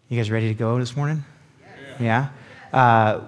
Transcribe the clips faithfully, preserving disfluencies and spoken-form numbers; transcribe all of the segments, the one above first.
You guys ready to go this morning? Yeah? Uh,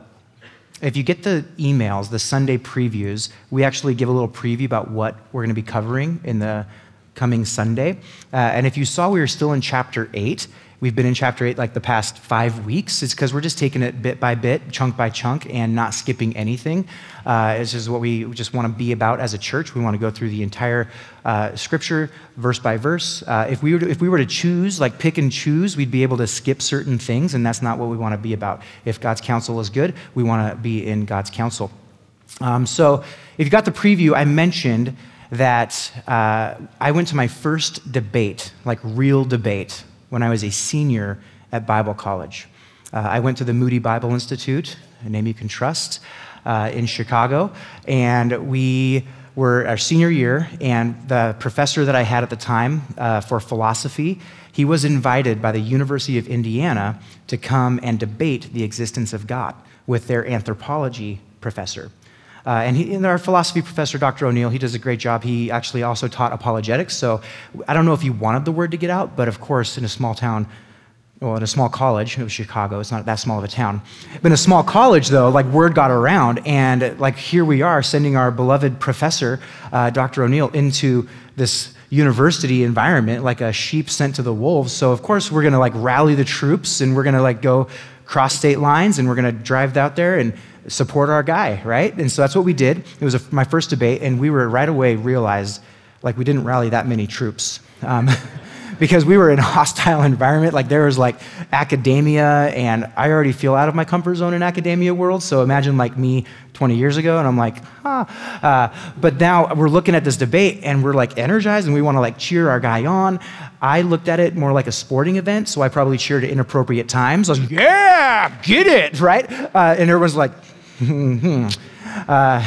if you get the emails, the Sunday previews, we actually give a little preview about what we're going to be covering in the coming Sunday. Uh, and if you saw we were still in chapter eight, we've been in chapter eight like the past five weeks. It's because we're just taking it bit by bit, chunk by chunk, and not skipping anything. Uh, it's just what we just want to be about as a church. We want to go through the entire uh, scripture, verse by verse. Uh, if we were to, if we were to choose, like pick and choose, we'd be able to skip certain things, and that's not what we want to be about. If God's counsel is good, we want to be in God's counsel. Um, so if you got the preview, I mentioned that uh, I went to my first debate, like real debate, when I was a senior at Bible college. Uh, I went to the Moody Bible Institute, a name you can trust, uh, in Chicago, and we were our senior year, and the professor that I had at the time uh, for philosophy, he was invited by the University of Indiana to come and debate the existence of God with their anthropology professor. Uh, and, he, and our philosophy professor, Doctor O'Neill, he does a great job. He actually also taught apologetics. So I don't know if he wanted the word to get out, but of course, in a small town, well, in a small college, it was Chicago, it's not that small of a town. But in a small college, though, like word got around, and like here we are sending our beloved professor, uh, Doctor O'Neill, into this university environment like a sheep sent to the wolves. So of course, we're gonna like rally the troops, and we're gonna like go cross state lines, and we're gonna drive out there and support our guy, right? And so that's what we did. It was a, my first debate, and we were right away realized like we didn't rally that many troops um, because we were in a hostile environment. Like there was like academia, and I already feel out of my comfort zone in academia world. So imagine like me twenty years ago, and I'm like, huh. Uh, but now we're looking at this debate, and we're like energized, and we want to like cheer our guy on. I looked at it more like a sporting event, so I probably cheered at inappropriate times. I was like, yeah, get it, right? Uh, and everyone's like, hmm. Uh,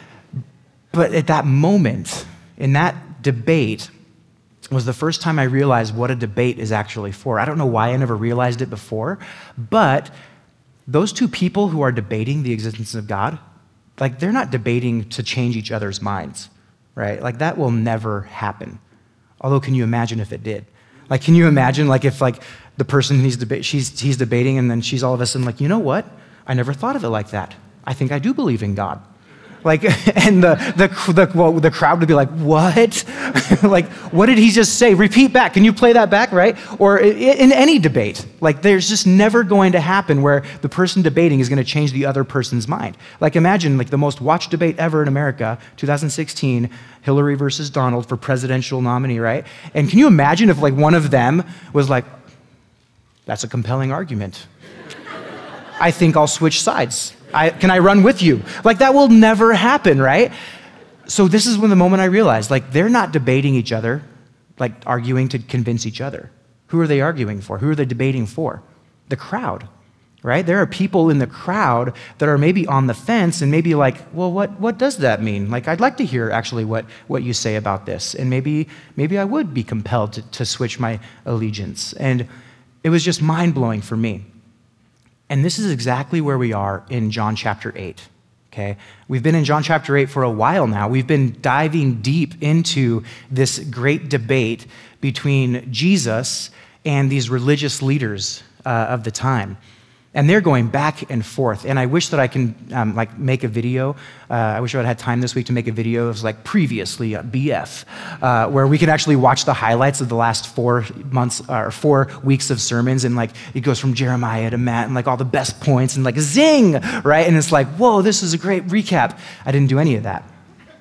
but at that moment, in that debate, was the first time I realized what a debate is actually for. I don't know why I never realized it before, but those two people who are debating the existence of God, like they're not debating to change each other's minds, right? Like that will never happen. Although, can you imagine if it did? Like, can you imagine like if like the person he's, deba- she's, he's debating, and then she's all of a sudden like, you know what? I never thought of it like that. I think I do believe in God. Like, and the the the, well, the crowd would be like, what? Like, what did he just say? Repeat back. Can you play that back, right? Or in any debate, like there's just never going to happen where the person debating is going to change the other person's mind. Like imagine like the most watched debate ever in America, two thousand sixteen, Hillary versus Donald for presidential nominee, right? And can you imagine if like one of them was like, that's a compelling argument. I think I'll switch sides. I, can I run with you? Like that will never happen, right? So this is when the moment I realized, like they're not debating each other, like arguing to convince each other. Who are they arguing for? Who are they debating for? The crowd, right? There are people in the crowd that are maybe on the fence and maybe like, well, what, what does that mean? Like, I'd like to hear actually what, what you say about this. And maybe, maybe I would be compelled to, to switch my allegiance. And it was just mind-blowing for me. And this is exactly where we are in John chapter eight, okay? We've been in John chapter eight for a while now. We've been diving deep into this great debate between Jesus and these religious leaders uh, of the time. And they're going back and forth. And I wish that I can um, like make a video. Uh, I wish I would have had time this week to make a video of like previously at B F, uh, where we can actually watch the highlights of the last four months or four weeks of sermons. And like it goes from Jeremiah to Matt and like all the best points and like zing, right? And it's like, whoa, this is a great recap. I didn't do any of that.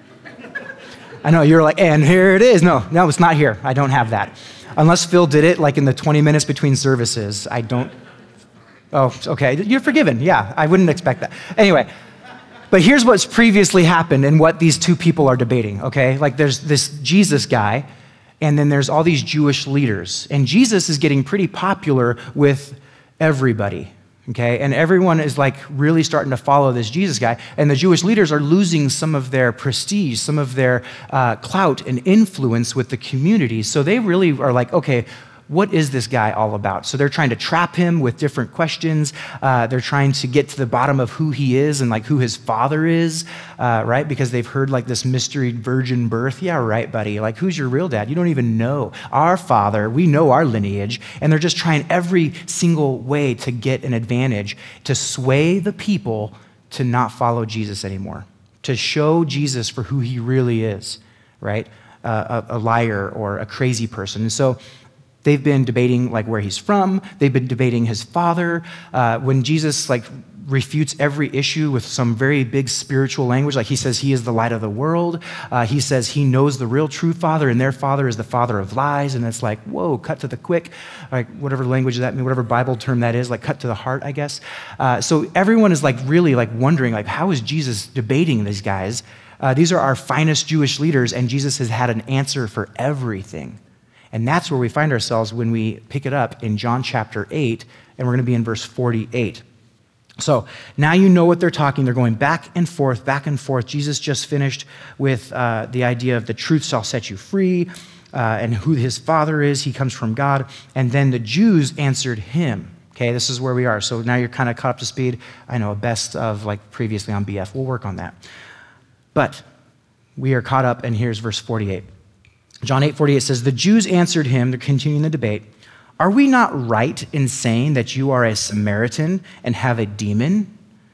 I know you're like, and here it is. No, no, it's not here. I don't have that. Unless Phil did it like in the twenty minutes between services. I don't. Oh, okay. You're forgiven. Yeah, I wouldn't expect that. Anyway, but here's what's previously happened and what these two people are debating, okay? Like there's this Jesus guy, and then there's all these Jewish leaders. And Jesus is getting pretty popular with everybody, okay? And everyone is like really starting to follow this Jesus guy. And the Jewish leaders are losing some of their prestige, some of their uh, clout and influence with the community. So they really are like, okay, what is this guy all about? So they're trying to trap him with different questions. Uh, they're trying to get to the bottom of who he is and like who his father is, uh, right? Because they've heard like this mystery virgin birth. Yeah, right, buddy. Like, who's your real dad? You don't even know. Our father, we know our lineage. And they're just trying every single way to get an advantage, to sway the people to not follow Jesus anymore, to show Jesus for who he really is, right? Uh, a, a liar or a crazy person. And so they've been debating like where he's from. They've been debating his father. Uh, when Jesus like refutes every issue with some very big spiritual language, like he says he is the light of the world. Uh, he says he knows the real true father, and their father is the father of lies. And it's like, whoa, cut to the quick, like whatever language that means, whatever Bible term that is, like cut to the heart, I guess. Uh, so everyone is like really like wondering, like, how is Jesus debating these guys? Uh, these are our finest Jewish leaders, and Jesus has had an answer for everything. And that's where we find ourselves when we pick it up in John chapter eight, and we're going to be in verse forty-eight. So now you know what they're talking. They're going back and forth, back and forth. Jesus just finished with uh, the idea of the truth shall set you free, uh, and who his father is. He comes from God. And then the Jews answered him. Okay, this is where we are. So now you're kind of caught up to speed. I know, a best of like previously on B F. We'll work on that. But we are caught up, and here's verse forty-eight. John eight forty-eight says, the Jews answered him, they're continuing the debate, are we not right in saying that you are a Samaritan and have a demon?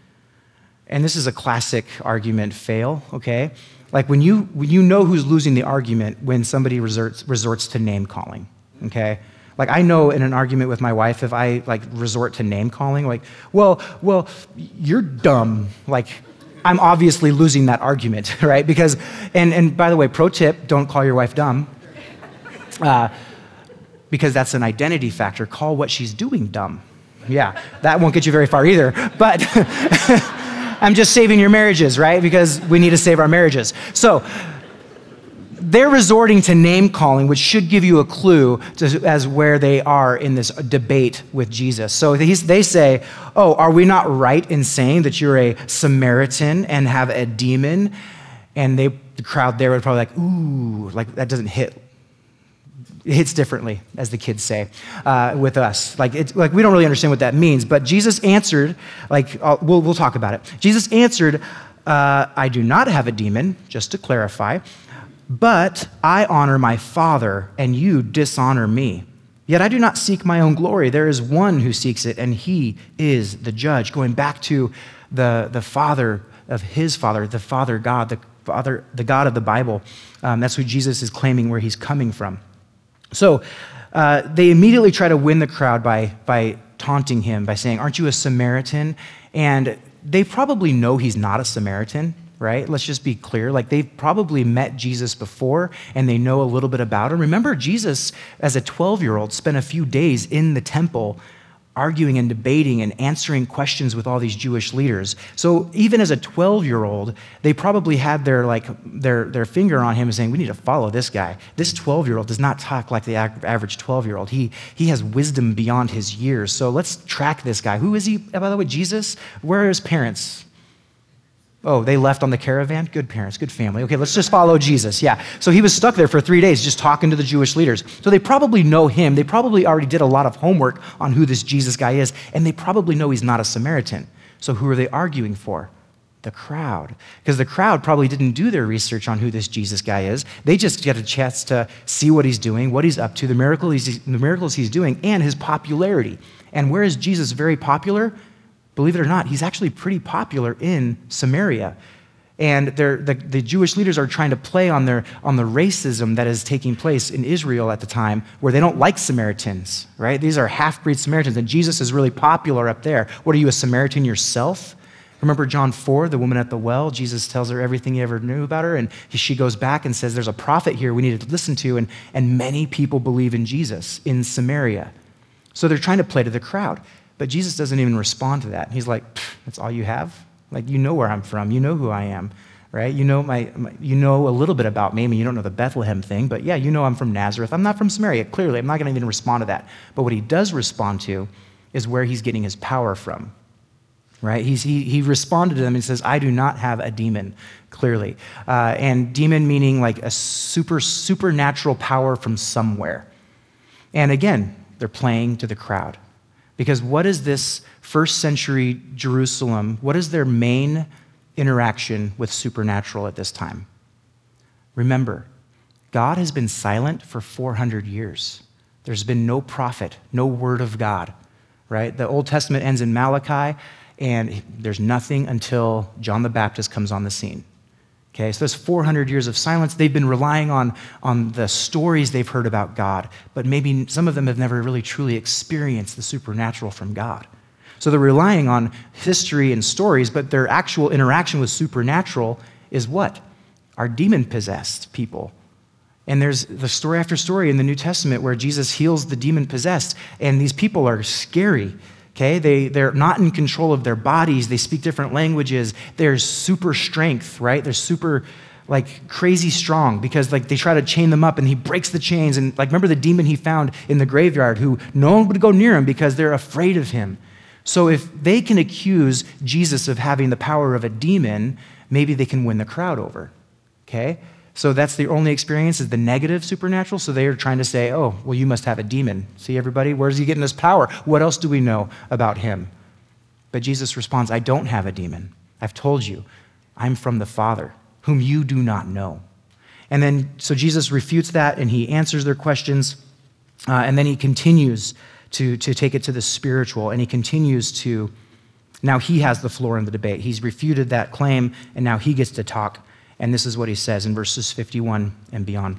And this is a classic argument fail, okay? Like when you when you know who's losing the argument when somebody resorts, resorts to name calling, okay? Like I know in an argument with my wife, if I like resort to name calling, like, well, well, you're dumb, like, I'm obviously losing that argument, right? Because, and, and by the way, pro tip, don't call your wife dumb, uh, because that's an identity factor. Call what she's doing dumb. Yeah, that won't get you very far either, but I'm just saving your marriages, right? Because we need to save our marriages. So they're resorting to name calling, which should give you a clue to, as where they are in this debate with Jesus. So he's, they say, oh, are we not right in saying that you're a Samaritan and have a demon? And they, the crowd there would probably like, ooh, like that doesn't hit. It hits differently, as the kids say, uh, with us. Like, it's, like we don't really understand what that means. But Jesus answered, like, I'll, we'll, we'll talk about it. Jesus answered, uh, I do not have a demon, just to clarify, but I honor my Father, and you dishonor me. Yet I do not seek my own glory. There is one who seeks it, and he is the judge. Going back to the, the Father of his Father, the Father God, the Father, the God of the Bible. Um, that's who Jesus is claiming where he's coming from. So uh, they immediately try to win the crowd by, by taunting him, by saying, aren't you a Samaritan? And they probably know he's not a Samaritan, right? Let's just be clear. Like they've probably met Jesus before and they know a little bit about him. Remember, Jesus, as a twelve-year-old, spent a few days in the temple arguing and debating and answering questions with all these Jewish leaders. So even as a twelve-year-old, they probably had their like their, their finger on him and saying, we need to follow this guy. This twelve-year-old does not talk like the average twelve-year-old. He, he has wisdom beyond his years. So let's track this guy. Who is he, by the way, Jesus? Where are his parents? Oh, they left on the caravan? Good parents, good family. Okay, let's just follow Jesus. Yeah. So he was stuck there for three days just talking to the Jewish leaders. So they probably know him. They probably already did a lot of homework on who this Jesus guy is, and they probably know he's not a Samaritan. So who are they arguing for? The crowd. Because the crowd probably didn't do their research on who this Jesus guy is. They just get a chance to see what he's doing, what he's up to, the miracles he's, the miracles he's doing, and his popularity. And where is Jesus very popular? Believe it or not, he's actually pretty popular in Samaria. And the, the Jewish leaders are trying to play on, their, on the racism that is taking place in Israel at the time, where they don't like Samaritans, right? These are half-breed Samaritans, and Jesus is really popular up there. What, are you a Samaritan yourself? Remember John four, the woman at the well? Jesus tells her everything he ever knew about her, and she goes back and says, there's a prophet here we need to listen to, and, and many people believe in Jesus in Samaria. So they're trying to play to the crowd. But Jesus doesn't even respond to that. He's like, that's all you have? Like, you know where I'm from. You know who I am, right? You know my, my, you know a little bit about me. I mean, you don't know the Bethlehem thing, but yeah, you know I'm from Nazareth. I'm not from Samaria, clearly. I'm not going to even respond to that. But what he does respond to is where he's getting his power from, right? He's, he, he responded to them and says, I do not have a demon, clearly. Uh, and demon meaning like a super, supernatural power from somewhere. And again, they're playing to the crowd. Because what is this first century Jerusalem, what is their main interaction with supernatural at this time? Remember, God has been silent for four hundred years. There's been no prophet, no word of God, right? The Old Testament ends in Malachi, and there's nothing until John the Baptist comes on the scene. Okay, so there's four hundred years of silence. They've been relying on, on the stories they've heard about God, but maybe some of them have never really truly experienced the supernatural from God. So they're relying on history and stories, but their actual interaction with supernatural is what? Our demon-possessed people. And there's the story after story in the New Testament where Jesus heals the demon-possessed, and these people are scary. Okay, they, they're not in control of their bodies. They speak different languages. There's super strength, right? They're super, like, crazy strong because, like, they try to chain them up and he breaks the chains. And, like, remember the demon he found in the graveyard who no one would go near him because they're afraid of him. So if they can accuse Jesus of having the power of a demon, maybe they can win the crowd over, okay? So that's the only experience is the negative supernatural. So they are trying to say, oh, well, you must have a demon. See, everybody, where's he getting his power? What else do we know about him? But Jesus responds, I don't have a demon. I've told you, I'm from the Father, whom you do not know. And then, so Jesus refutes that, and he answers their questions, uh, and then he continues to, to take it to the spiritual, and he continues to, now he has the floor in the debate. He's refuted that claim, and now he gets to talk. And this is what he says in verses fifty-one and beyond.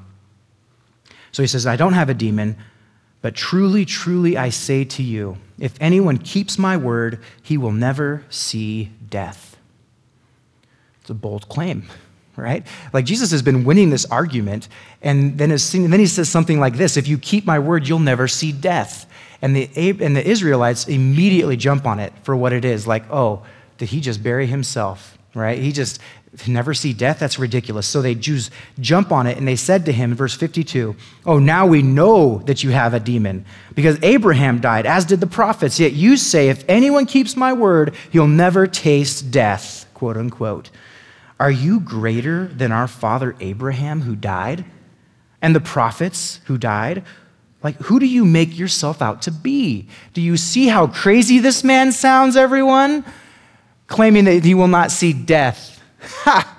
So he says, I don't have a demon, but truly, truly I say to you, if anyone keeps my word, he will never see death. It's a bold claim, right? Like Jesus has been winning this argument, and then, as, and then he says something like this, if you keep my word, you'll never see death. And the, and the Israelites immediately jump on it for what it is, like, oh, did he just bury himself, right? He just... never see death? That's ridiculous. So they Jews jump on it, and they said to him in verse fifty-two, oh, now we know that you have a demon, because Abraham died, as did the prophets, yet you say, if anyone keeps my word, he'll never taste death, quote unquote. Are you greater than our father Abraham who died, and the prophets who died? Like, who do you make yourself out to be? Do you see how crazy this man sounds, everyone? Claiming that he will not see death. Ha!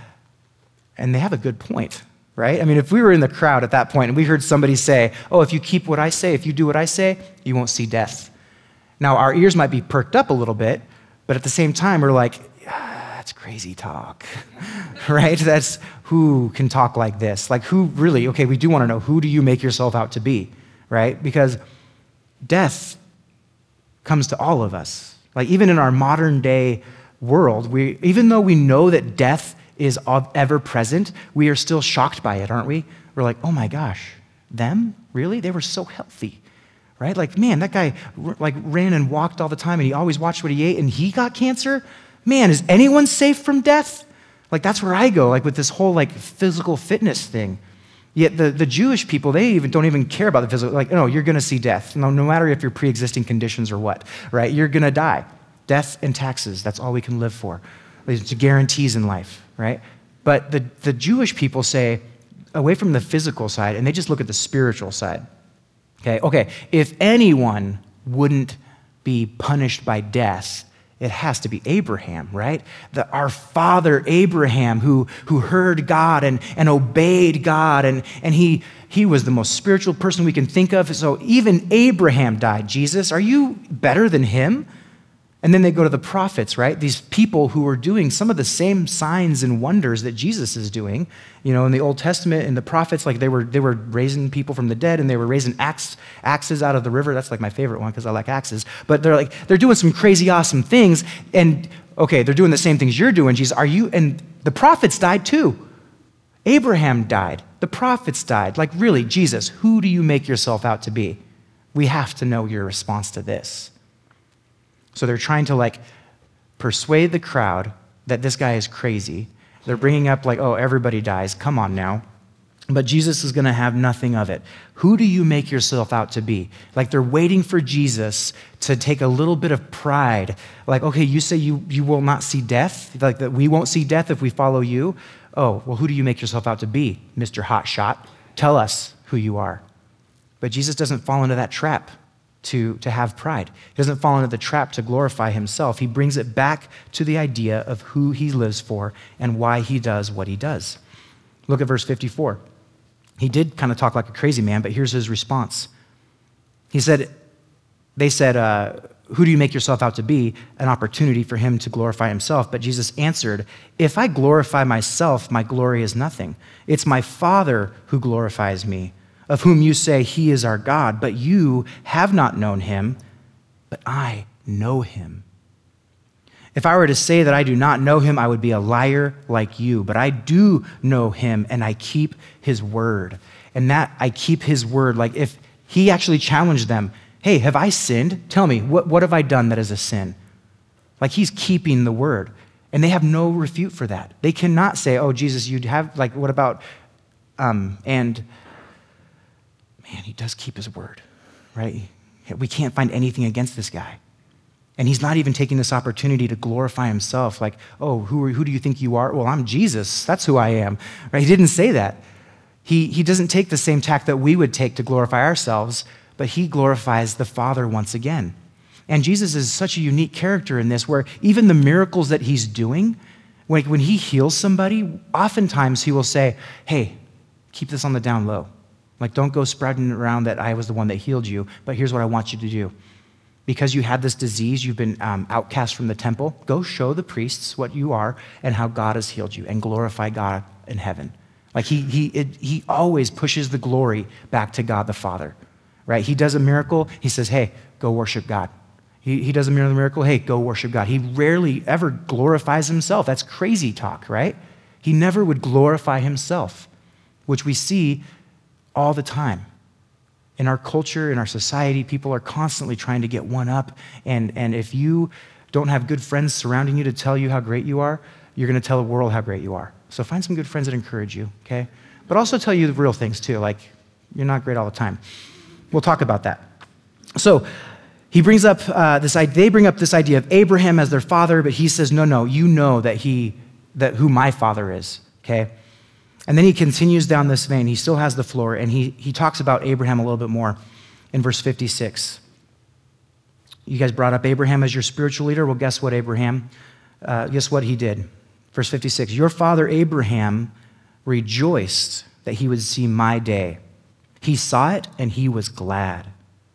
And they have a good point, right? I mean, if we were in the crowd at that point and we heard somebody say, oh, if you keep what I say, if you do what I say, you won't see death. Now, our ears might be perked up a little bit, but at the same time, we're like, ah, that's crazy talk, right? That's who can talk like this? Like who really, okay, we do want to know, who do you make yourself out to be, right? Because death comes to all of us. Like even in our modern day world, we, even though we know that death is ever present, we are still shocked by it, aren't we? We're like, oh my gosh, them? Really? They were so healthy, right? Like, man, that guy like ran and walked all the time and he always watched what he ate and he got cancer? Man, is anyone safe from death? Like, that's where I go, like with this whole like physical fitness thing. Yet the, the Jewish people, they even don't even care about the physical. Like, no, you're going to see death. No, no matter if you're pre-existing conditions or what, right? You're going to die. Death and taxes, that's all we can live for. It's guarantees in life, right? But the, the Jewish people say, away from the physical side, and they just look at the spiritual side. Okay, okay, if anyone wouldn't be punished by death, it has to be Abraham, right? The, our father Abraham, who, who heard God and, and obeyed God, and, and he, he was the most spiritual person we can think of. So even Abraham died. Jesus, are you better than him? And then they go to the prophets, right? These people who are doing some of the same signs and wonders that Jesus is doing. You know, in the Old Testament, in the prophets, like they were they were raising people from the dead, and they were raising axe, axes out of the river. That's like my favorite one because I like axes. But they're like, they're doing some crazy awesome things. And okay, they're doing the same things you're doing, Jesus. Are you? And the prophets died too. Abraham died. The prophets died. Like really, Jesus, who do you make yourself out to be? We have to know your response to this. So they're trying to like persuade the crowd that this guy is crazy. They're bringing up like, oh, everybody dies. Come on now. But Jesus is going to have nothing of it. Who do you make yourself out to be? Like they're waiting for Jesus to take a little bit of pride. Like, okay, you say you, you will not see death? Like that we won't see death if we follow you? Oh, well, who do you make yourself out to be, Mister Hotshot? Tell us who you are. But Jesus doesn't fall into that trap to, to have pride. He doesn't fall into the trap to glorify himself. He brings it back to the idea of who he lives for and why he does what he does. Look at verse fifty-four. He did kind of talk like a crazy man, but here's his response. He said, they said, uh, who do you make yourself out to be? An opportunity for him to glorify himself. But Jesus answered, if I glorify myself, my glory is nothing. It's my Father who glorifies me, of whom you say he is our God, but you have not known him, but I know him. If I were to say that I do not know him, I would be a liar like you, but I do know him and I keep his word. And that I keep his word, like if he actually challenged them, hey, have I sinned? Tell me, what, what have I done that is a sin? Like he's keeping the word. And they have no refute for that. They cannot say, oh, Jesus, you'd have, like, what about, um, and man, he does keep his word, right? We can't find anything against this guy. And he's not even taking this opportunity to glorify himself, like, oh, who, are, who do you think you are? Well, I'm Jesus. That's who I am. Right? He didn't say that. He, he doesn't take the same tack that we would take to glorify ourselves, but he glorifies the Father once again. And Jesus is such a unique character in this, where even the miracles that he's doing, when, when he heals somebody, oftentimes he will say, hey, keep this on the down low. Like, don't go spreading around that I was the one that healed you, but here's what I want you to do. Because you had this disease, you've been um, outcast from the temple, go show the priests what you are and how God has healed you, and glorify God in heaven. Like he he it, he always pushes the glory back to God the Father, right? He does a miracle, he says, hey, go worship God. He, he does a miracle, hey, go worship God. He rarely ever glorifies himself. That's crazy talk, right? He never would glorify himself, which we see all the time. In our culture, in our society, people are constantly trying to get one up. And, and if you don't have good friends surrounding you to tell you how great you are, you're going to tell the world how great you are. So find some good friends that encourage you, okay? But also tell you the real things too, like you're not great all the time. We'll talk about that. So he brings up uh, this. They bring up this idea of Abraham as their father, but he says, no, no, you know that he, that who my father is, okay? And then he continues down this vein. He still has the floor, and he, he talks about Abraham a little bit more in verse fifty-six. You guys brought up Abraham as your spiritual leader. Well, guess what, Abraham? Uh, guess what he did? Verse fifty-six, your father Abraham rejoiced that he would see my day. He saw it, and he was glad.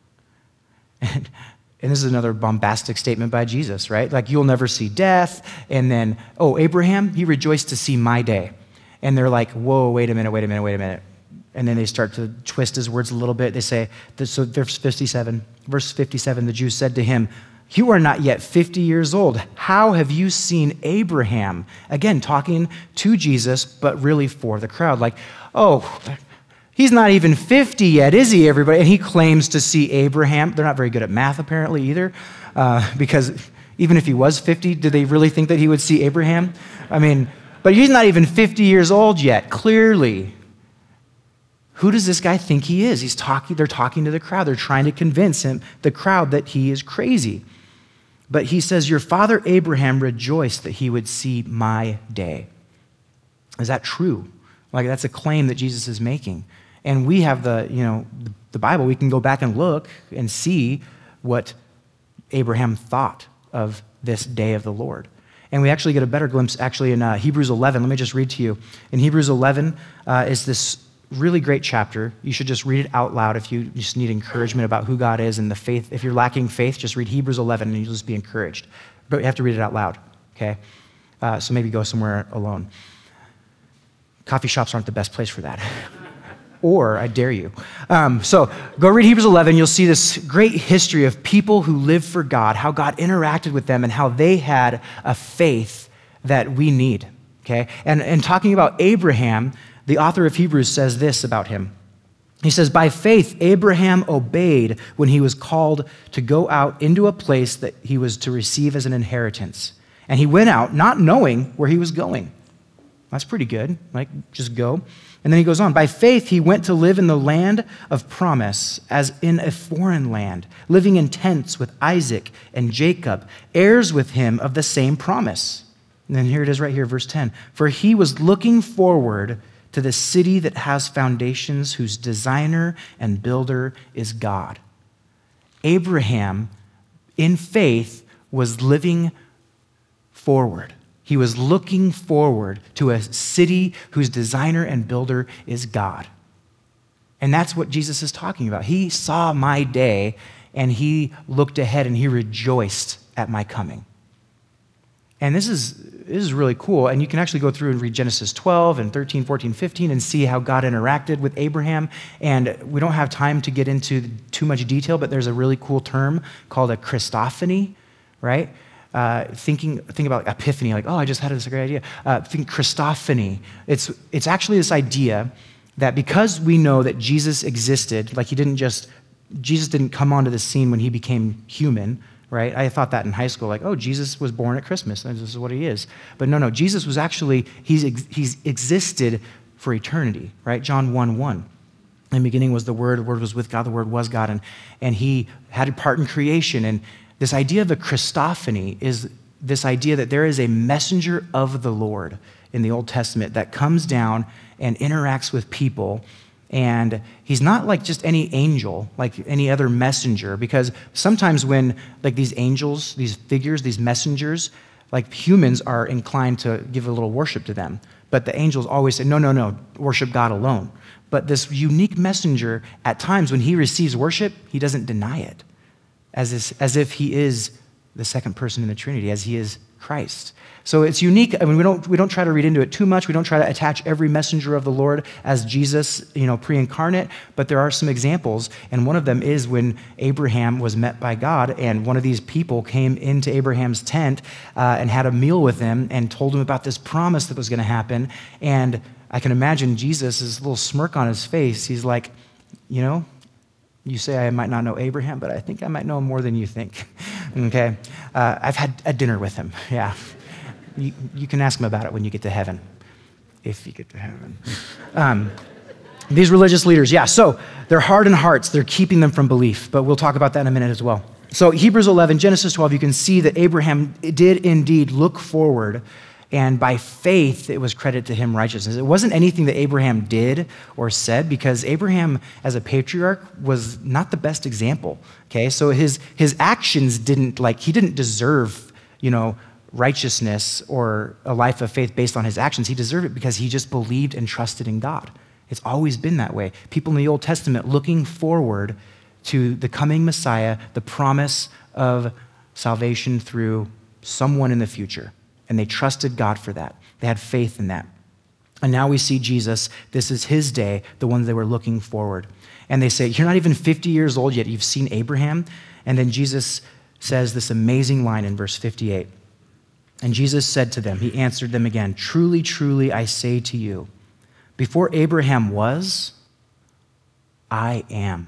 And, and this is another bombastic statement by Jesus, right? Like, you'll never see death. And then, oh, Abraham, he rejoiced to see my day. And they're like, whoa, wait a minute, wait a minute, wait a minute. And then they start to twist his words a little bit. They say, so verse fifty-seven, verse fifty-seven, the Jews said to him, you are not yet fifty years old. How have you seen Abraham? Again, talking to Jesus, but really for the crowd. Like, oh, he's not even fifty yet, is he, everybody? And he claims to see Abraham. They're not very good at math, apparently, either, uh, because even if he was fifty, did they really think that he would see Abraham? I mean, but he's not even fifty years old yet, clearly. Who does this guy think he is? He's talking, they're talking to the crowd. They're trying to convince him, the crowd, that he is crazy. But he says, your father Abraham rejoiced that he would see my day. Is that true? Like, that's a claim that Jesus is making. And we have the, you know, the Bible. We can go back and look and see what Abraham thought of this day of the Lord. And we actually get a better glimpse actually in uh, Hebrews eleven. Let me just read to you. In Hebrews eleven uh, is this really great chapter. You should just read it out loud if you just need encouragement about who God is and the faith. If you're lacking faith, just read Hebrews eleven and you'll just be encouraged. But you have to read it out loud, okay? Uh, so maybe go somewhere alone. Coffee shops aren't the best place for that. Or, I dare you. Um, so go read Hebrews eleven. You'll see this great history of people who lived for God, how God interacted with them, and how they had a faith that we need, okay? And, and talking about Abraham, the author of Hebrews says this about him. He says, by faith, Abraham obeyed when he was called to go out into a place that he was to receive as an inheritance. And he went out not knowing where he was going. That's pretty good. Like, just go. And then he goes on, by faith, he went to live in the land of promise as in a foreign land, living in tents with Isaac and Jacob, heirs with him of the same promise. And then here it is right here, verse ten. For he was looking forward to the city that has foundations, whose designer and builder is God. Abraham, in faith, was living forward. He was looking forward to a city whose designer and builder is God. And that's what Jesus is talking about. He saw my day, and he looked ahead, and he rejoiced at my coming. And this is, this is really cool. And you can actually go through and read Genesis twelve and thirteen, fourteen, fifteen and see how God interacted with Abraham. And we don't have time to get into too much detail, but there's a really cool term called a Christophany, right? Uh, thinking, think about like epiphany, like, oh, I just had this great idea. Uh, think Christophany. It's, it's actually this idea that because we know that Jesus existed, like he didn't just, Jesus didn't come onto the scene when he became human, right? I thought that in high school, like, oh, Jesus was born at Christmas. This is what he is. But no, no, Jesus was actually, he's, he's existed for eternity, right? John one one. In the beginning was the Word, the Word was with God, the Word was God, and, and he had a part in creation. And this idea of a Christophany is this idea that there is a messenger of the Lord in the Old Testament that comes down and interacts with people. And he's not like just any angel, like any other messenger, because sometimes when like these angels, these figures, these messengers, like humans are inclined to give a little worship to them. But the angels always say, no, no, no, worship God alone. But this unique messenger, at times when he receives worship, he doesn't deny it, as, is, as if he is the second person in the Trinity, as he is Christ. So it's unique. I mean, we don't we don't try to read into it too much. We don't try to attach every messenger of the Lord as Jesus, you know, pre-incarnate. But there are some examples, and one of them is when Abraham was met by God, and one of these people came into Abraham's tent uh, and had a meal with him and told him about this promise that was going to happen. And I can imagine Jesus, his little smirk on his face. He's like, you know, you say I might not know Abraham, but I think I might know him more than you think. Okay, uh, I've had a dinner with him. Yeah. You, you can ask him about it when you get to heaven, if you get to heaven. Um, these religious leaders, yeah, so they're hardened hearts. They're keeping them from belief, but we'll talk about that in a minute as well. So Hebrews eleven, Genesis twelve, you can see that Abraham did indeed look forward, and by faith it was credited to him righteousness. It wasn't anything that Abraham did or said, because Abraham as a patriarch was not the best example, okay? So his, his actions didn't, like, he didn't deserve, you know, righteousness or a life of faith based on his actions. He deserved it because he just believed and trusted in God. It's always been that way. People in the Old Testament looking forward to the coming Messiah, the promise of salvation through someone in the future. And they trusted God for that. They had faith in that. And now we see Jesus. This is his day, the one they were looking forward. And they say, you're not even fifty years old yet. You've seen Abraham. And then Jesus says this amazing line in verse fifty-eight. And Jesus said to them, he answered them again, truly, truly, I say to you, before Abraham was, I am.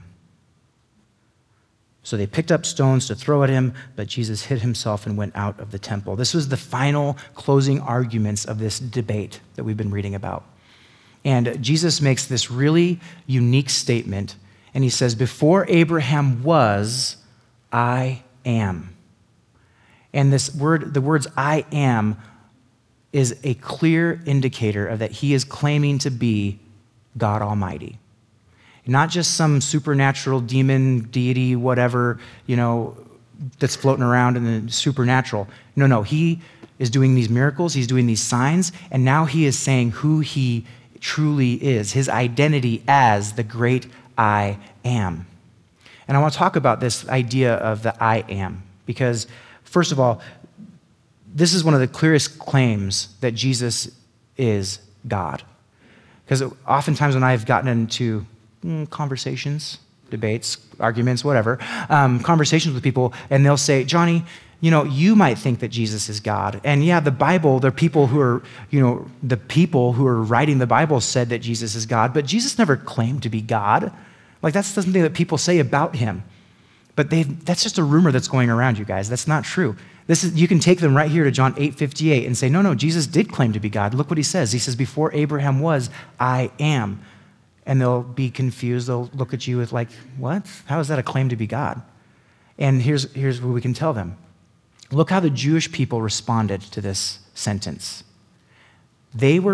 So they picked up stones to throw at him, but Jesus hid himself and went out of the temple. This was the final closing arguments of this debate that we've been reading about. And Jesus makes this really unique statement, and he says, before Abraham was, I am. And this word, the words I am, is a clear indicator of that he is claiming to be God Almighty. Not just some supernatural demon, deity, whatever, you know, that's floating around in the supernatural. No, no, he is doing these miracles, he's doing these signs, and now he is saying who he truly is, his identity as the great I am. And I want to talk about this idea of the I am, because first of all, this is one of the clearest claims that Jesus is God. Because oftentimes when I've gotten into mm, conversations, debates, arguments, whatever, um, conversations with people, and they'll say, Johnny, you know, you might think that Jesus is God. And yeah, the Bible, the people who are, you know, the people who are writing the Bible said that Jesus is God, but Jesus never claimed to be God. Like, that's something that people say about him. But they that's just a rumor that's going around, you guys. That's not true. This is, you can take them right here to John eight fifty-eight and say, no, no, Jesus did claim to be God. Look what he says. He says, before Abraham was, I am. And they'll be confused. They'll look at you with like, what? How is that a claim to be God? And here's, here's what we can tell them. Look how the Jewish people responded to this sentence. They were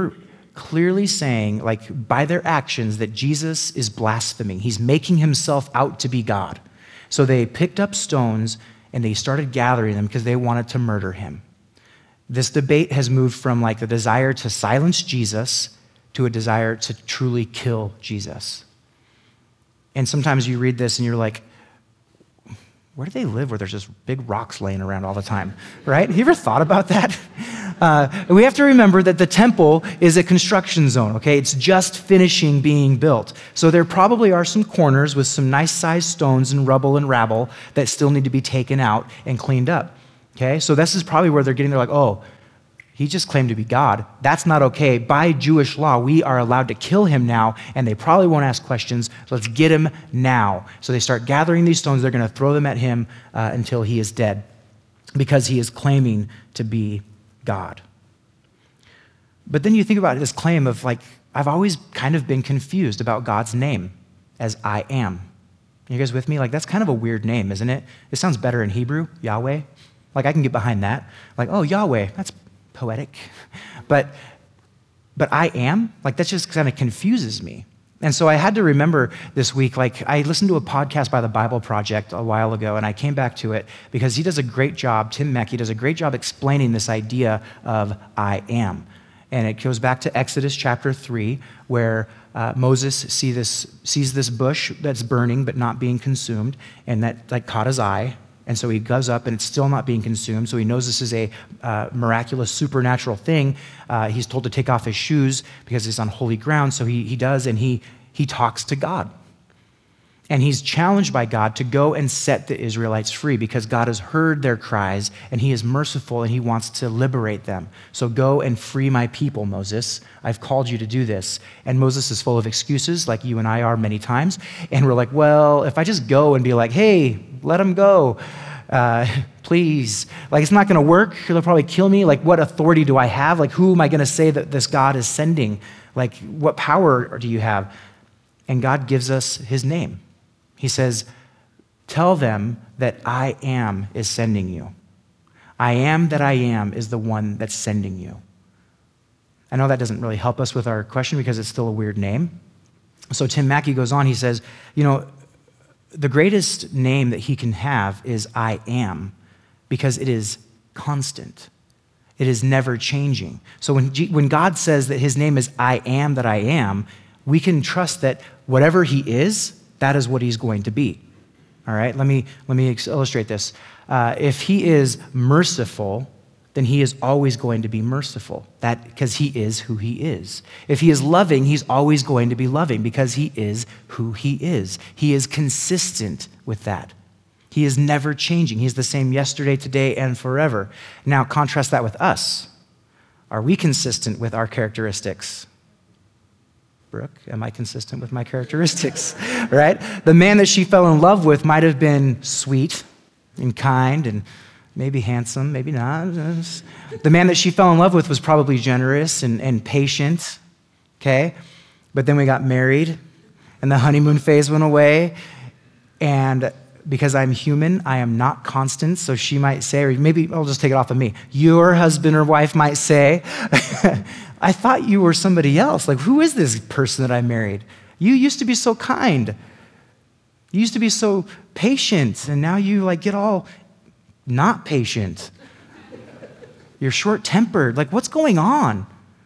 clearly saying, like by their actions, that Jesus is blaspheming. He's making himself out to be God. So they picked up stones and they started gathering them because they wanted to murder him. This debate has moved from like the desire to silence Jesus to a desire to truly kill Jesus. And sometimes you read this and you're like, where do they live where there's just big rocks laying around all the time, right? Have you ever thought about that? Uh, we have to remember that the temple is a construction zone, okay? It's just finishing being built. So there probably are some corners with some nice sized stones and rubble and rabble that still need to be taken out and cleaned up, okay? So this is probably where they're getting, they're like, oh, he just claimed to be God. That's not okay. By Jewish law, we are allowed to kill him now, and they probably won't ask questions. So let's get him now. So they start gathering these stones. They're going to throw them at him uh, until he is dead because he is claiming to be God. But then you think about this claim of like, I've always kind of been confused about God's name as I am. You guys with me? Like, that's kind of a weird name, isn't it? It sounds better in Hebrew, Yahweh. Like, I can get behind that. Like, oh, Yahweh, that's poetic. But but I am, like that just kind of confuses me. And so I had to remember this week, like I listened to a podcast by the Bible Project a while ago, and I came back to it because he does a great job, Tim Mackey does a great job explaining this idea of I am. And it goes back to Exodus chapter three, where uh, Moses see this, sees this bush that's burning but not being consumed, and that like caught his eye. And so he goes up and it's still not being consumed. So he knows this is a uh, miraculous, supernatural thing. Uh, he's told to take off his shoes because he's on holy ground. So he, he does, and he, he talks to God. And he's challenged by God to go and set the Israelites free because God has heard their cries and he is merciful and he wants to liberate them. So go and free my people, Moses. I've called you to do this. And Moses is full of excuses like you and I are many times. And we're like, well, if I just go and be like, hey, let him go, uh, please. Like, it's not going to work. They'll probably kill me. Like, what authority do I have? Like, who am I going to say that this God is sending? Like, what power do you have? And God gives us his name. He says, tell them that I am is sending you. I am that I am is the one that's sending you. I know that doesn't really help us with our question because it's still a weird name. So Tim Mackey goes on, he says, you know, the greatest name that he can have is I am because it is constant. It is never changing. So when, G- when God says that his name is I am that I am, we can trust that whatever he is, that is what he's going to be. All right, let me, let me illustrate this. Uh, if he is merciful, then he is always going to be merciful, that because he is who he is. If he is loving, he's always going to be loving because he is who he is. He is consistent with that. He is never changing. He's the same yesterday, today, and forever. Now, contrast that with us. Are we consistent with our characteristics? Brooke, am I consistent with my characteristics? Right? The man that she fell in love with might have been sweet and kind and maybe handsome, maybe not. The man that she fell in love with was probably generous and, and patient, okay? But then we got married, and the honeymoon phase went away, and because I'm human, I am not constant, so she might say, or maybe I'll just take it off of me, your husband or wife might say, I thought you were somebody else. Like, who is this person that I married? You used to be so kind. You used to be so patient, and now you like get all not patient. You're short-tempered. Like, what's going on?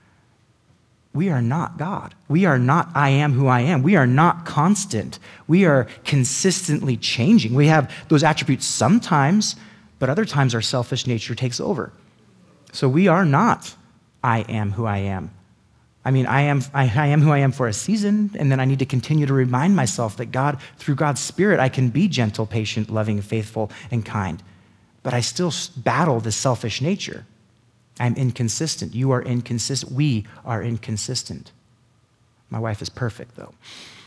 We are not God. We are not I am who I am. We are not constant. We are consistently changing. We have those attributes sometimes, but other times our selfish nature takes over. So we are not I am who I am. I mean, I am, I, I am who I am for a season, and then I need to continue to remind myself that God, through God's Spirit, I can be gentle, patient, loving, faithful, and kind. But I still battle this selfish nature. I'm inconsistent. You are inconsistent. We are inconsistent. My wife is perfect, though.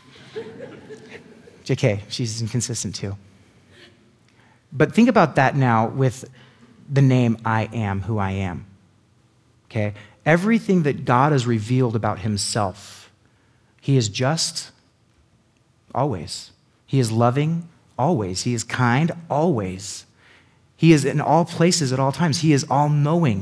J K, she's inconsistent too. But think about that now with the name I am who I am. Okay? Everything that God has revealed about himself, he is just always. He is loving always. He is kind always. He is in all places at all times. He is all-knowing.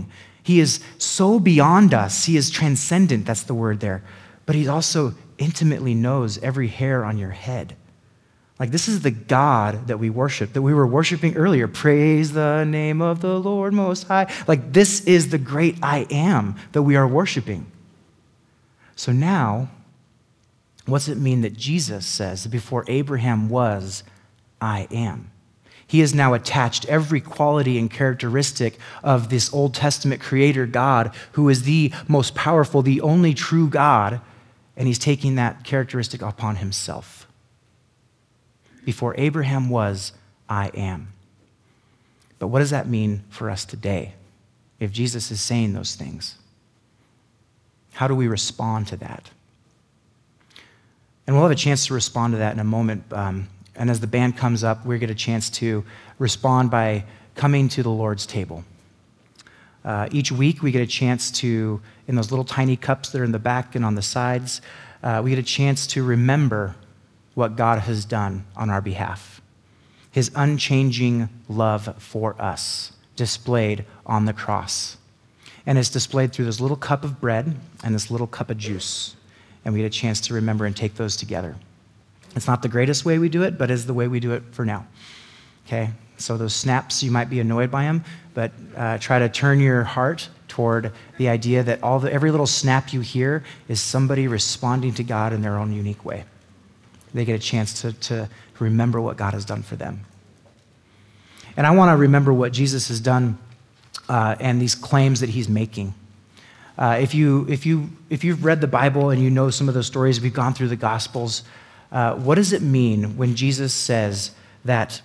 He is so beyond us. He is transcendent, that's the word there. But he also intimately knows every hair on your head. Like, this is the God that we worship, that we were worshiping earlier. Praise the name of the Lord Most High. Like, this is the great I am that we are worshiping. So now, what's it mean that Jesus says that before Abraham was, I am? He has now attached every quality and characteristic of this Old Testament creator God, who is the most powerful, the only true God, and he's taking that characteristic upon himself. Before Abraham was, I am. But what does that mean for us today if Jesus is saying those things? How do we respond to that? And we'll have a chance to respond to that in a moment. Um, and as the band comes up, we get a chance to respond by coming to the Lord's table. Uh, each week, we get a chance to, in those little tiny cups that are in the back and on the sides, uh, we get a chance to remember what God has done on our behalf. His unchanging love for us displayed on the cross. And it's displayed through this little cup of bread and this little cup of juice. And we get a chance to remember and take those together. It's not the greatest way we do it, but it's the way we do it for now. Okay? So those snaps, you might be annoyed by them, but uh, try to turn your heart toward the idea that all the, every little snap you hear is somebody responding to God in their own unique way. They get a chance to, to remember what God has done for them. And I want to remember what Jesus has done uh, and these claims that he's making. Uh, if, you, if, you, if you've read the Bible and you know some of those stories, we've gone through the Gospels, uh, what does it mean when Jesus says that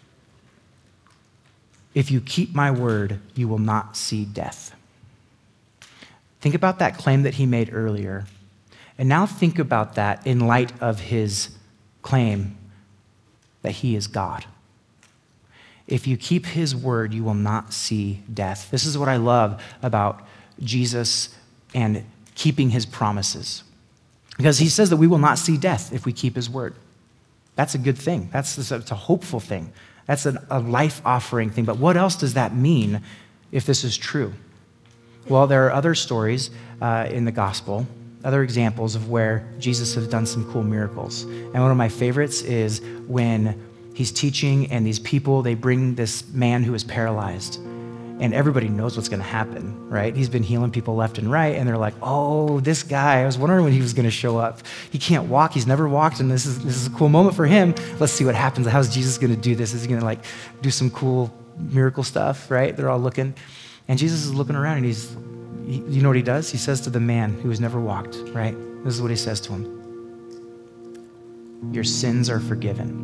if you keep my word, you will not see death? Think about that claim that he made earlier. And now think about that in light of his claim that he is God. If you keep his word, you will not see death. This is what I love about Jesus and keeping his promises. Because he says that we will not see death if we keep his word. That's a good thing. That's, that's a hopeful thing. That's a, a life-offering thing. But what else does that mean if this is true? Well, there are other stories uh, in the gospel, other examples of where Jesus has done some cool miracles. And one of my favorites is when he's teaching and these people, they bring this man who is paralyzed. And everybody knows what's going to happen, right? He's been healing people left and right, and they're like, oh, this guy, I was wondering when he was going to show up. He can't walk. He's never walked, and this is this is a cool moment for him. Let's see what happens. How's Jesus going to do this? Is he going to like do some cool miracle stuff, right? They're all looking. And Jesus is looking around, and he's, he, you know what he does? He says to the man who has never walked, right? This is what he says to him. Your sins are forgiven.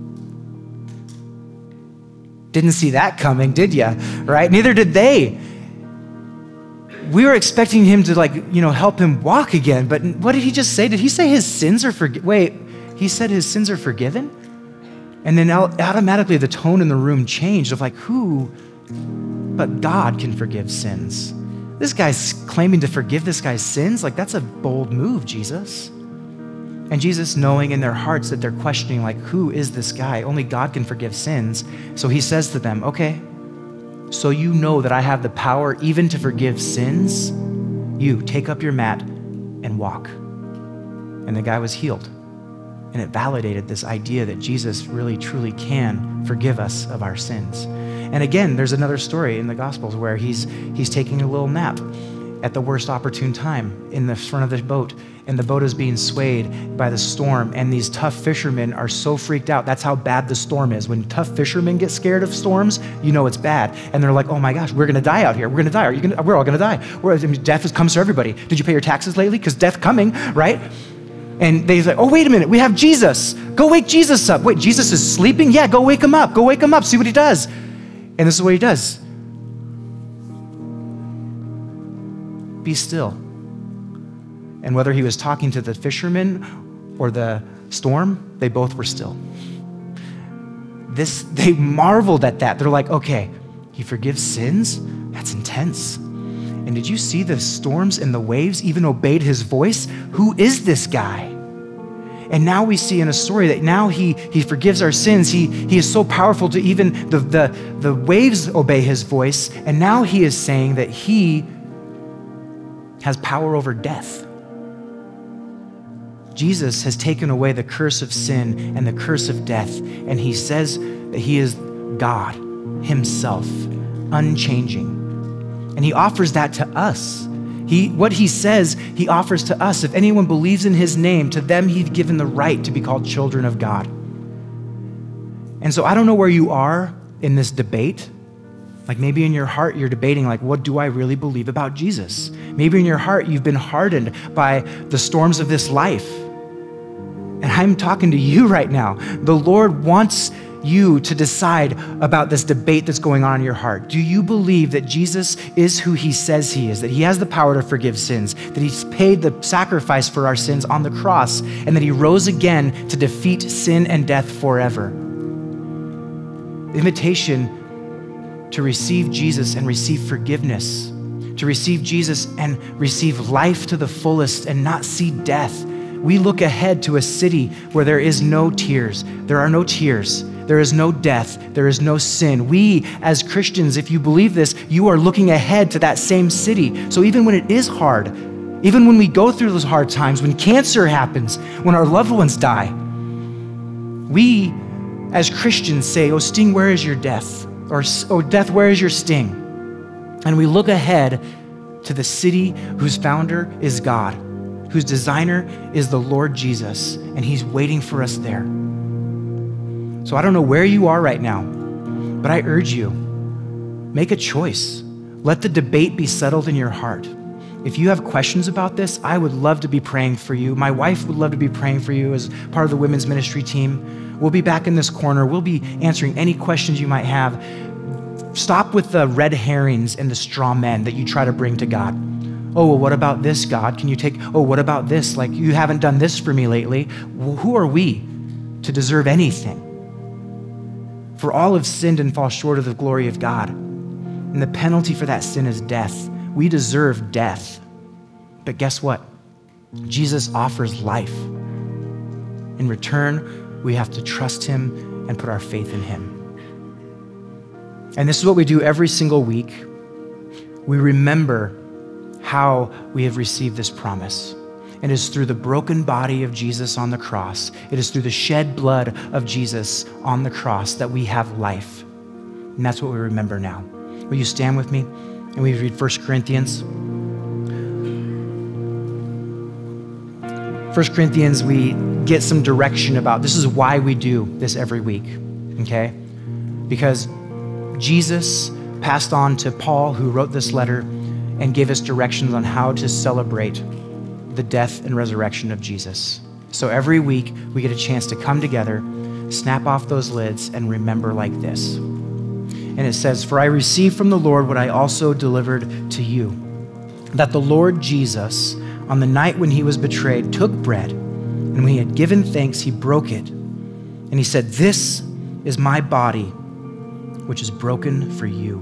Didn't see that coming, did ya? Right? Neither did they. We were expecting him to like, you know, help him walk again, but what did he just say? Did he say his sins are forgiven? Wait, he said his sins are forgiven? And then automatically the tone in the room changed of like, who but God can forgive sins? This guy's claiming to forgive this guy's sins? Like, that's a bold move, Jesus. And Jesus, knowing in their hearts that they're questioning, like, who is this guy? Only God can forgive sins. So he says to them, okay, so you know that I have the power even to forgive sins? You, take up your mat and walk. And the guy was healed. And it validated this idea that Jesus really, truly can forgive us of our sins. And again, there's another story in the Gospels where he's, he's taking a little nap at the worst opportune time in the front of the boat, and the boat is being swayed by the storm, and these tough fishermen are so freaked out. That's how bad the storm is. When tough fishermen get scared of storms, you know it's bad. And they're like, oh my gosh, we're gonna die out here. We're gonna die. Are you gonna, we're all gonna die. We're, I mean, death comes to everybody. Did you pay your taxes lately? Because death coming, right? And they say, oh, wait a minute, we have Jesus. Go wake Jesus up. Wait, Jesus is sleeping? Yeah, go wake him up. Go wake him up, see what he does. And this is what he does. Be still. And whether he was talking to the fishermen or the storm, they both were still. This, they marveled at that. They're like, okay, he forgives sins? That's intense. And did you see the storms and the waves even obeyed his voice? Who is this guy? And now we see in a story that now he, he forgives our sins. He, he is so powerful to even the, the, the waves obey his voice. And now he is saying that he has power over death. Jesus has taken away the curse of sin and the curse of death. And he says that he is God himself, unchanging. And he offers that to us. He, what he says, he offers to us. If anyone believes in his name, to them he's given the right to be called children of God. And so I don't know where you are in this debate. Like maybe in your heart, you're debating, like, what do I really believe about Jesus? Maybe in your heart, you've been hardened by the storms of this life. And I'm talking to you right now. The Lord wants you to decide about this debate that's going on in your heart. Do you believe that Jesus is who he says he is, that he has the power to forgive sins, that he's paid the sacrifice for our sins on the cross, and that he rose again to defeat sin and death forever? The invitation to receive Jesus and receive forgiveness, to receive Jesus and receive life to the fullest and not see death. We look ahead to a city where there is no tears. There are no tears. There is no death. There is no sin. We, as Christians, if you believe this, you are looking ahead to that same city. So even when it is hard, even when we go through those hard times, when cancer happens, when our loved ones die, we, as Christians, say, "Oh, sting, where is your death?" Or, "Oh, death, where is your sting?" And we look ahead to the city whose founder is God, whose designer is the Lord Jesus, and he's waiting for us there. So I don't know where you are right now, but I urge you, make a choice. Let the debate be settled in your heart. If you have questions about this, I would love to be praying for you. My wife would love to be praying for you as part of the women's ministry team. We'll be back in this corner. We'll be answering any questions you might have. Stop with the red herrings and the straw men that you try to bring to God. Oh, well, what about this, God? Can you take, oh, what about this? Like, you haven't done this for me lately. Well, who are we to deserve anything? For all have sinned and fall short of the glory of God. And the penalty for that sin is death. We deserve death. But guess what? Jesus offers life. In return, we have to trust him and put our faith in him. And this is what we do every single week. We remember how we have received this promise. It is through the broken body of Jesus on the cross. It is through the shed blood of Jesus on the cross that we have life. And that's what we remember now. Will you stand with me? And we read First Corinthians. First Corinthians, we get some direction about this is why we do this every week, okay? Because Jesus passed on to Paul, who wrote this letter, and gave us directions on how to celebrate the death and resurrection of Jesus. So every week, we get a chance to come together, snap off those lids, and remember like this. And it says, "For I received from the Lord what I also delivered to you, that the Lord Jesus, on the night when he was betrayed, took bread, and when he had given thanks, he broke it. And he said, 'This is my body, which is broken for you.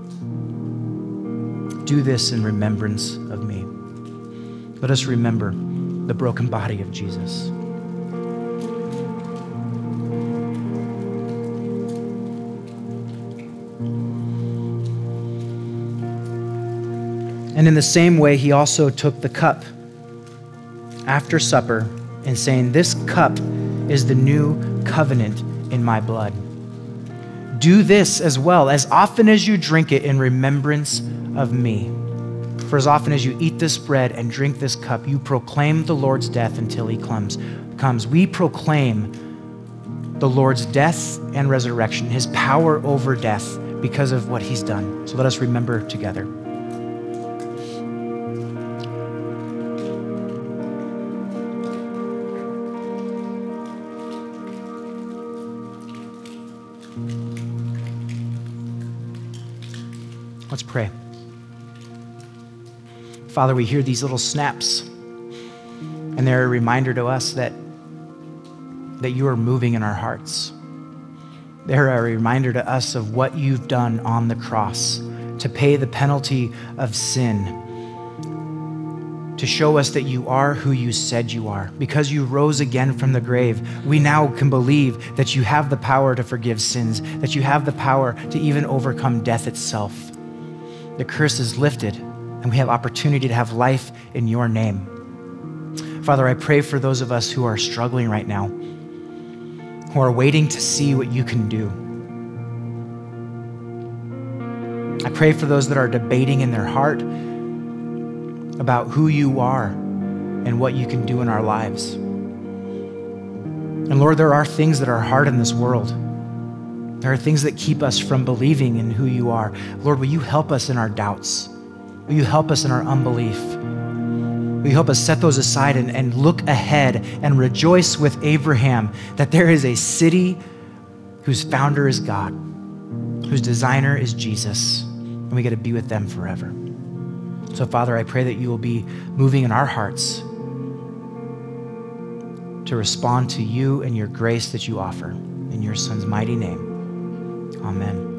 Do this in remembrance of me.'" Let us remember the broken body of Jesus. And in the same way, he also took the cup after supper, and saying, "This cup is the new covenant in my blood. Do this as well, as often as you drink it in remembrance of me. For as often as you eat this bread and drink this cup, you proclaim the Lord's death until he comes. comes. We proclaim the Lord's death and resurrection, his power over death because of what he's done. So let us remember together. Let's pray. Father, we hear these little snaps, and they're a reminder to us that, that you are moving in our hearts. They're a reminder to us of what you've done on the cross to pay the penalty of sin. to show us that you are who you said you are. Because you rose again from the grave, we now can believe that you have the power to forgive sins, that you have the power to even overcome death itself. The curse is lifted, and we have opportunity to have life in your name. Father, I pray for those of us who are struggling right now, who are waiting to see what you can do. I pray for those that are debating in their heart about who you are and what you can do in our lives. And Lord, there are things that are hard in this world. There are things that keep us from believing in who you are. Lord, will you help us in our doubts? Will you help us in our unbelief? Will you help us set those aside and, and look ahead and rejoice with Abraham that there is a city whose founder is God, whose designer is Jesus, and we get to be with them forever. So, Father, I pray that you will be moving in our hearts to respond to you and your grace that you offer. In your Son's mighty name, amen.